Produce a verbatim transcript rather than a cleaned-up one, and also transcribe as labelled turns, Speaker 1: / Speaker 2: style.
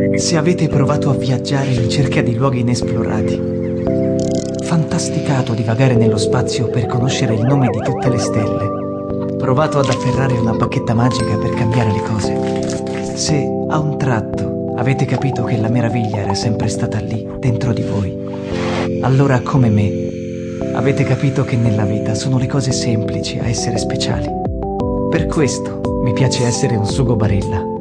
Speaker 1: Se avete provato a viaggiare in cerca di luoghi inesplorati, fantasticato di vagare nello spazio per conoscere il nome di tutte le stelle, provato ad afferrare una bacchetta magica per cambiare le cose, se a un tratto avete capito che la meraviglia era sempre stata lì, dentro di voi, allora come me avete capito che nella vita sono le cose semplici a essere speciali. Per questo mi piace essere un sugo Barilla.